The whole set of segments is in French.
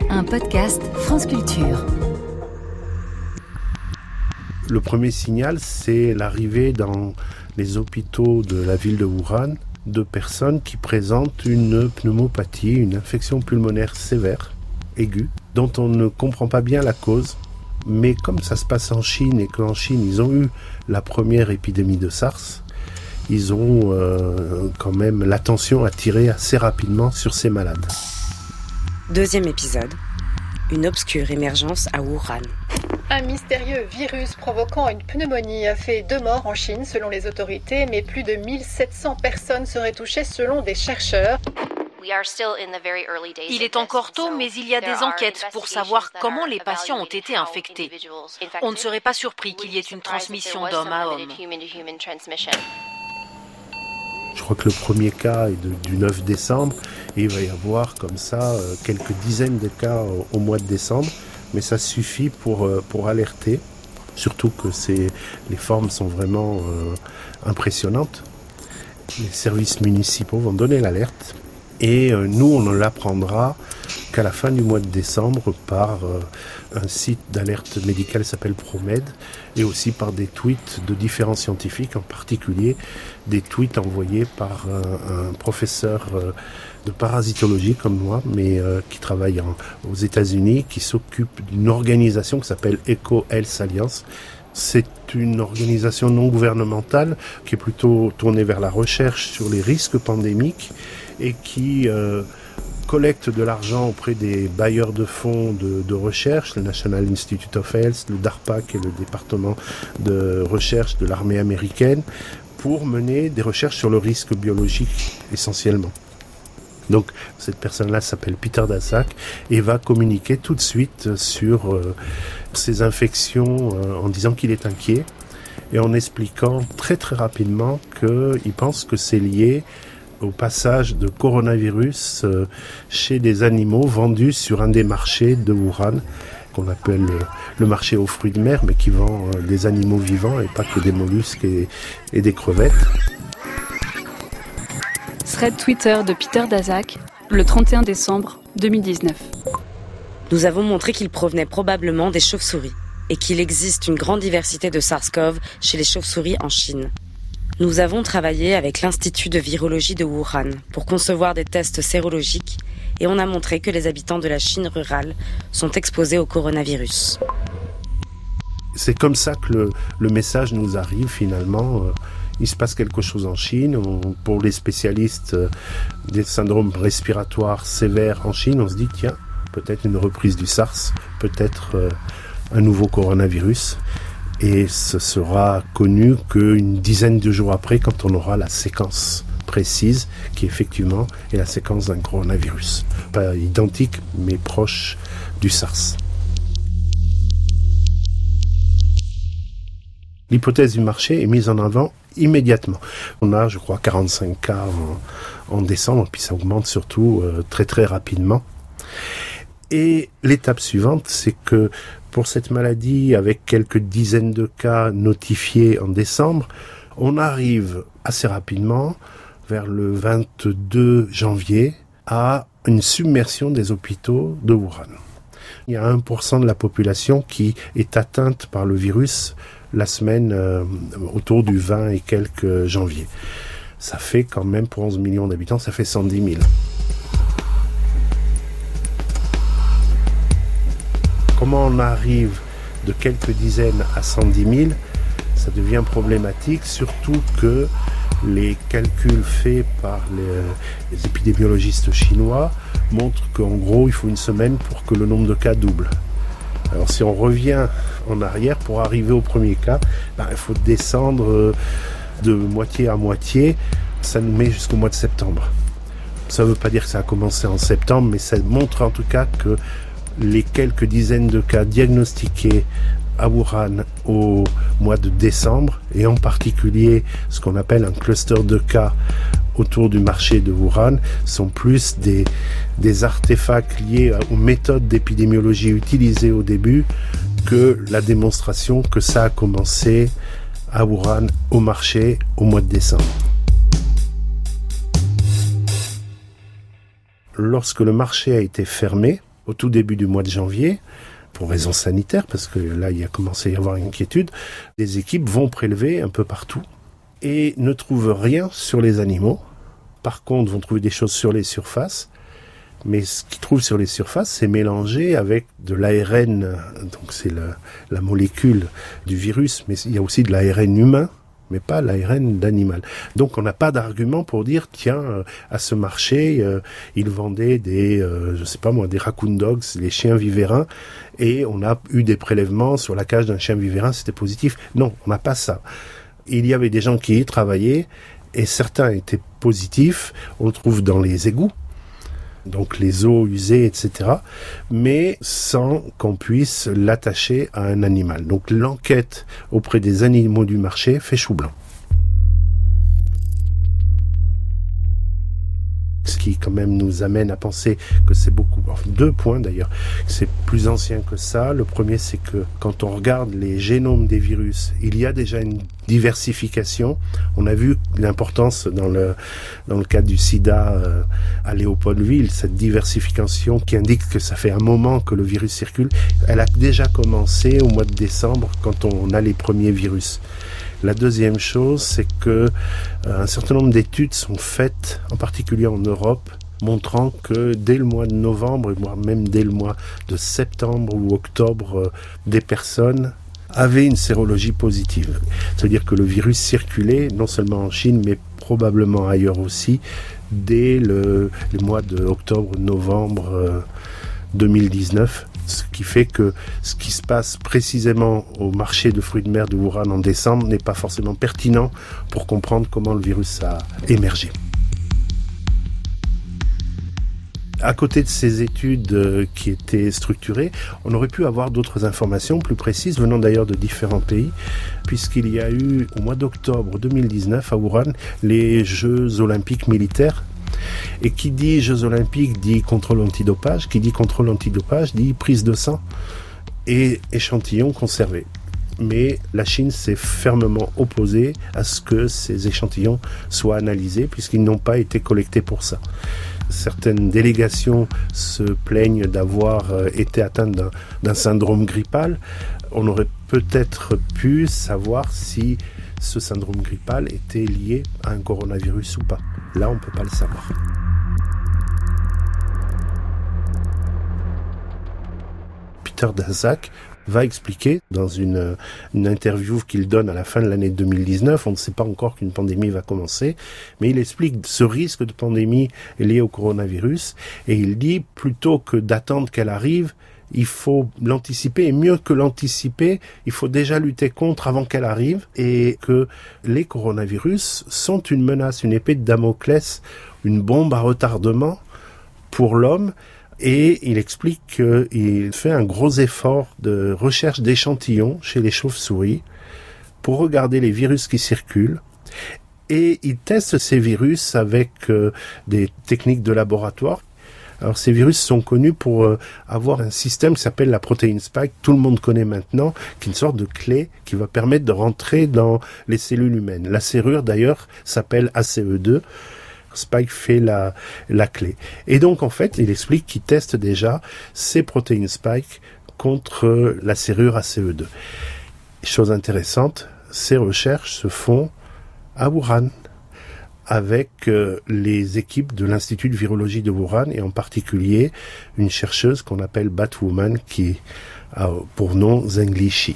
un podcast France Culture. Le premier signal, c'est l'arrivée dans les hôpitaux de la ville de Wuhan de personnes qui présentent une pneumopathie, une infection pulmonaire sévère, aiguë, dont on ne comprend pas bien la cause. Mais comme ça se passe en Chine et qu'en Chine, ils ont eu la première épidémie de SARS, ils ont quand même l'attention attirée assez rapidement sur ces malades. Deuxième épisode, une obscure émergence à Wuhan. Un mystérieux virus provoquant une pneumonie a fait 2 morts en Chine selon les autorités, mais plus de 1700 personnes seraient touchées selon des chercheurs. Il est encore tôt, mais il y a des enquêtes pour savoir comment les patients ont été infectés. On ne serait pas surpris qu'il y ait une transmission d'homme à homme. Je crois que le premier cas est du 9 décembre et il va y avoir comme ça quelques dizaines de cas au mois de décembre, mais ça suffit pour alerter, surtout que les formes sont vraiment impressionnantes. Les services municipaux vont donner l'alerte et nous on ne l'apprendra qu'à la fin du mois de décembre par un site d'alerte médicale qui s'appelle ProMed et aussi par des tweets de différents scientifiques, en particulier des tweets envoyés par un professeur de parasitologie comme moi, mais qui travaille aux États-Unis, qui s'occupe d'une organisation qui s'appelle Eco Health Alliance. C'est une organisation non gouvernementale qui est plutôt tournée vers la recherche sur les risques pandémiques et qui collecte de l'argent auprès des bailleurs de fonds de recherche, le National Institute of Health, le DARPA, qui est le département de recherche de l'armée américaine, pour mener des recherches sur le risque biologique essentiellement. Donc cette personne-là s'appelle Peter Daszak et va communiquer tout de suite sur ces infections en disant qu'il est inquiet et en expliquant très très rapidement qu'il pense que c'est lié au passage de coronavirus chez des animaux vendus sur un des marchés de Wuhan, qu'on appelle le marché aux fruits de mer, mais qui vend des animaux vivants et pas que des mollusques et des crevettes. Thread Twitter de Peter Daszak, le 31 décembre 2019. Nous avons montré qu'il provenait probablement des chauves-souris et qu'il existe une grande diversité de SARS-CoV chez les chauves-souris en Chine. Nous avons travaillé avec l'Institut de virologie de Wuhan pour concevoir des tests sérologiques et on a montré que les habitants de la Chine rurale sont exposés au coronavirus. C'est comme ça que le message nous arrive finalement. Il se passe quelque chose en Chine. Pour les spécialistes des syndromes respiratoires sévères en Chine, on se dit tiens, peut-être une reprise du SARS, peut-être un nouveau coronavirus. Et ce sera connu qu'une dizaine de jours après, quand on aura la séquence précise, qui effectivement est la séquence d'un coronavirus. Pas identique, mais proche du SARS. L'hypothèse du marché est mise en avant immédiatement. On a, je crois, 45 cas en décembre, puis ça augmente surtout très très rapidement. Et l'étape suivante, c'est que pour cette maladie, avec quelques dizaines de cas notifiés en décembre, on arrive assez rapidement, vers le 22 janvier, à une submersion des hôpitaux de Wuhan. Il y a 1% de la population qui est atteinte par le virus la semaine autour du 20 et quelques janvier. Ça fait quand même, pour 11 millions d'habitants, ça fait 110 000. Comment on arrive de quelques dizaines à 110 000, ça devient problématique, surtout que les calculs faits par les épidémiologistes chinois montrent qu'en gros, il faut une semaine pour que le nombre de cas double. Alors si on revient en arrière, pour arriver au premier cas, il faut descendre de moitié à moitié. Ça nous met jusqu'au mois de septembre. Ça ne veut pas dire que ça a commencé en septembre, mais ça montre en tout cas que les quelques dizaines de cas diagnostiqués à Wuhan au mois de décembre, et en particulier ce qu'on appelle un cluster de cas autour du marché de Wuhan, sont plus des artefacts liés aux méthodes d'épidémiologie utilisées au début que la démonstration que ça a commencé à Wuhan au marché au mois de décembre. Lorsque le marché a été fermé, au tout début du mois de janvier, pour raisons sanitaires, parce que là, il a commencé à y avoir une inquiétude. Les équipes vont prélever un peu partout et ne trouvent rien sur les animaux. Par contre, vont trouver des choses sur les surfaces. Mais ce qu'ils trouvent sur les surfaces, c'est mélangé avec de l'ARN, donc c'est la molécule du virus, mais il y a aussi de l'ARN humain, mais pas l'ARN d'animal. Donc on n'a pas d'argument pour dire, tiens, à ce marché, ils vendaient des raccoon dogs, les chiens vivérins, et on a eu des prélèvements sur la cage d'un chien vivérin, c'était positif. Non, on n'a pas ça. Il y avait des gens qui y travaillaient, et certains étaient positifs, on le trouve dans les égouts, donc les eaux usées, etc., mais sans qu'on puisse l'attacher à un animal. Donc l'enquête auprès des animaux du marché fait chou blanc. Ce qui quand même nous amène à penser que c'est beaucoup, deux points d'ailleurs, c'est plus ancien que ça. Le premier, c'est que quand on regarde les génomes des virus, il y a déjà une diversification. On a vu l'importance dans le cadre du sida à Léopoldville, cette diversification qui indique que ça fait un moment que le virus circule. Elle a déjà commencé au mois de décembre quand on a les premiers virus. La deuxième chose, c'est que un certain nombre d'études sont faites, en particulier en Europe, montrant que dès le mois de novembre, voire même dès le mois de septembre ou octobre, des personnes avaient une sérologie positive. C'est-à-dire que le virus circulait, non seulement en Chine, mais probablement ailleurs aussi, dès les mois de octobre-novembre 2019. Ce qui fait que ce qui se passe précisément au marché de fruits de mer de Wuhan en décembre n'est pas forcément pertinent pour comprendre comment le virus a émergé. À côté de ces études qui étaient structurées, on aurait pu avoir d'autres informations plus précises venant d'ailleurs de différents pays, puisqu'il y a eu au mois d'octobre 2019 à Wuhan les Jeux olympiques militaires. Et qui dit Jeux olympiques dit contrôle antidopage, qui dit contrôle antidopage dit prise de sang et échantillons conservés. Mais la Chine s'est fermement opposée à ce que ces échantillons soient analysés puisqu'ils n'ont pas été collectés pour ça. Certaines délégations se plaignent d'avoir été atteintes d'un syndrome grippal. On aurait peut-être pu savoir si ce syndrome grippal était lié à un coronavirus ou pas. Là, on ne peut pas le savoir. Peter Daszak va expliquer dans une interview qu'il donne à la fin de l'année 2019, on ne sait pas encore qu'une pandémie va commencer, mais il explique ce risque de pandémie lié au coronavirus, et il dit plutôt que d'attendre qu'elle arrive, il faut l'anticiper, et mieux que l'anticiper, il faut déjà lutter contre avant qu'elle arrive, et que les coronavirus sont une menace, une épée de Damoclès, une bombe à retardement pour l'homme. Et il explique qu'il fait un gros effort de recherche d'échantillons chez les chauves-souris pour regarder les virus qui circulent. Et il teste ces virus avec des techniques de laboratoire. Alors ces virus sont connus pour avoir un système qui s'appelle la protéine spike, tout le monde connaît maintenant, qui est une sorte de clé qui va permettre de rentrer dans les cellules humaines. La serrure d'ailleurs s'appelle ACE2. Spike fait la clé. Et donc, en fait, il explique qu'il teste déjà ces protéines Spike contre la serrure ACE2. Chose intéressante, ces recherches se font à Wuhan, avec les équipes de l'Institut de virologie de Wuhan, et en particulier une chercheuse qu'on appelle Batwoman, qui a pour nom Zheng Liqi.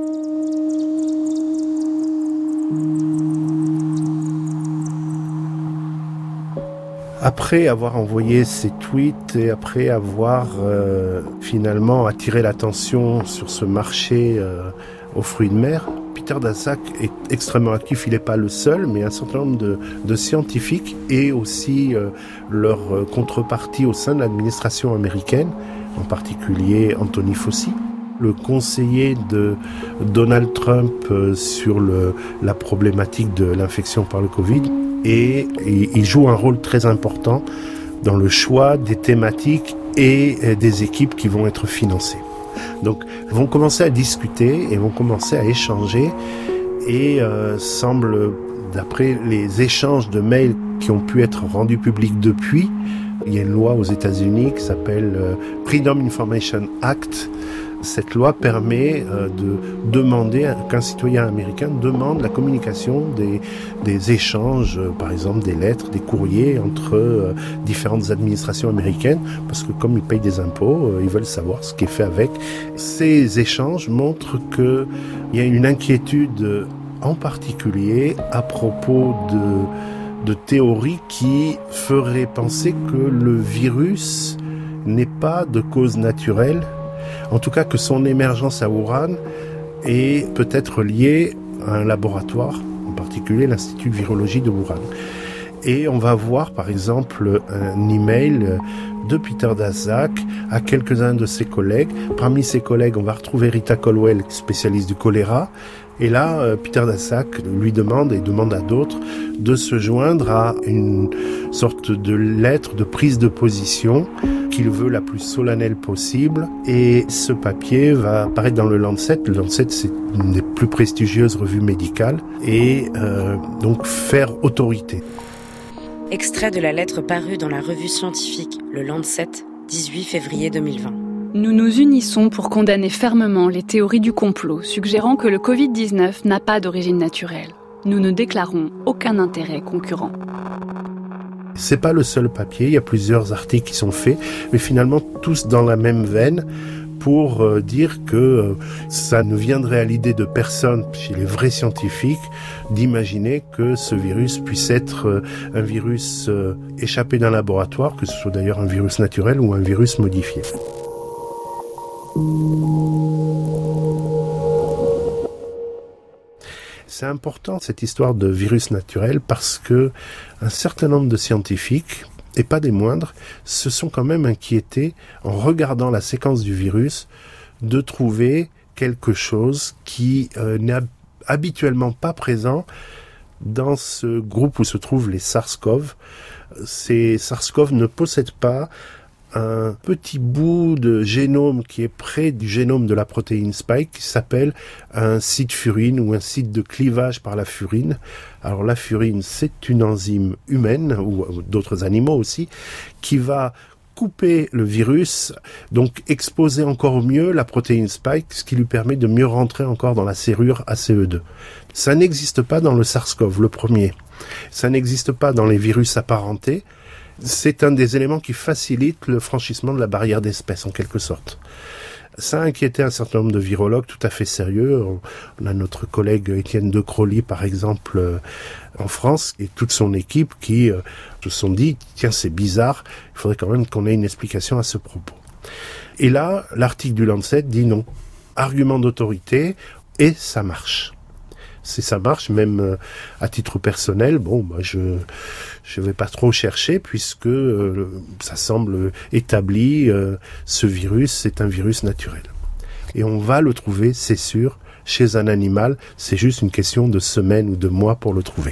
Après avoir envoyé ces tweets et après avoir finalement attiré l'attention sur ce marché aux fruits de mer, Peter Daszak est extrêmement actif. Il n'est pas le seul, mais un certain nombre de scientifiques et aussi leur contrepartie au sein de l'administration américaine, en particulier Anthony Fauci, le conseiller de Donald Trump sur la problématique de l'infection par le Covid. Et il joue un rôle très important dans le choix des thématiques et des équipes qui vont être financées. Donc, ils vont commencer à discuter et vont commencer à échanger et semble, d'après les échanges de mails qui ont pu être rendus publics depuis, Il y a une loi aux États-Unis qui s'appelle Freedom Information Act. Cette loi permet de demander qu'un citoyen américain demande la communication des échanges, par exemple des lettres, des courriers entre différentes administrations américaines, parce que comme ils payent des impôts, ils veulent savoir ce qui est fait avec. Ces échanges montrent qu'il y a une inquiétude en particulier à propos de théories qui feraient penser que le virus n'est pas de cause naturelle. En tout cas, que son émergence à Wuhan est peut-être liée à un laboratoire, en particulier l'Institut de virologie de Wuhan. Et on va voir, par exemple, un email de Peter Daszak à quelques-uns de ses collègues. Parmi ses collègues, on va retrouver Rita Colwell, spécialiste du choléra. Et là, Peter Daszak lui demande, et demande à d'autres, de se joindre à une sorte de lettre de prise de position qu'il veut la plus solennelle possible. Et ce papier va apparaître dans le Lancet. Le Lancet, c'est une des plus prestigieuses revues médicales. Et donc faire autorité. Extrait de la lettre parue dans la revue scientifique Le Lancet, 18 février 2020. Nous nous unissons pour condamner fermement les théories du complot suggérant que le Covid-19 n'a pas d'origine naturelle. Nous ne déclarons aucun intérêt concurrent. C'est pas le seul papier, il y a plusieurs articles qui sont faits, mais finalement tous dans la même veine pour dire que ça ne viendrait à l'idée de personne, chez les vrais scientifiques, d'imaginer que ce virus puisse être un virus échappé d'un laboratoire, que ce soit d'ailleurs un virus naturel ou un virus modifié. C'est important cette histoire de virus naturel parce que un certain nombre de scientifiques, et pas des moindres, se sont quand même inquiétés en regardant la séquence du virus de trouver quelque chose qui n'est habituellement pas présent dans ce groupe où se trouvent les SARS-CoV. Ces SARS-CoV ne possèdent pas un petit bout de génome qui est près du génome de la protéine spike qui s'appelle un site furine ou un site de clivage par la furine. Alors la furine, c'est une enzyme humaine ou d'autres animaux aussi qui va couper le virus, donc exposer encore mieux la protéine spike, ce qui lui permet de mieux rentrer encore dans la serrure ACE2. Ça n'existe pas dans le SARS-CoV, le premier. Ça n'existe pas dans les virus apparentés. C'est un des éléments qui facilite le franchissement de la barrière d'espèce, en quelque sorte. Ça a inquiété un certain nombre de virologues tout à fait sérieux. On a notre collègue Étienne De Crolly, par exemple, en France, et toute son équipe qui se sont dit « Tiens, c'est bizarre, il faudrait quand même qu'on ait une explication à ce propos. » Et là, l'article du Lancet dit non. Argument d'autorité, et ça marche. Ça marche, même à titre personnel. Bon, je vais pas trop chercher puisque ça semble établi. Ce virus, c'est un virus naturel. Et on va le trouver, c'est sûr, chez un animal. C'est juste une question de semaines ou de mois pour le trouver.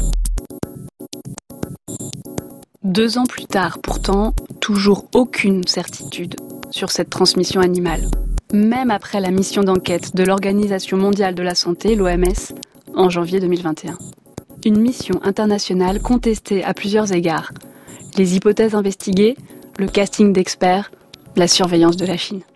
2 ans plus tard, pourtant, toujours aucune certitude sur cette transmission animale. Même après la mission d'enquête de l'Organisation mondiale de la santé, l'OMS, en janvier 2021. Une mission internationale contestée à plusieurs égards. Les hypothèses investiguées, le casting d'experts, la surveillance de la Chine.